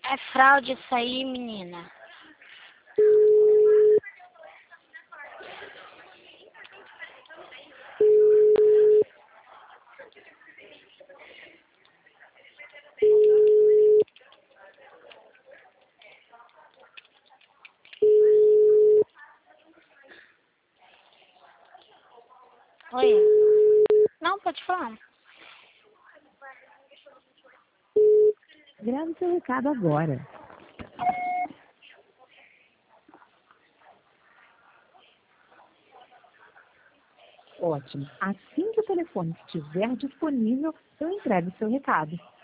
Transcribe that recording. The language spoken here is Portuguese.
É fraude isso aí, menina. Oi. Não, pode falar. Grave seu recado agora. Ótimo. Assim que o telefone estiver disponível, eu entrego o seu recado.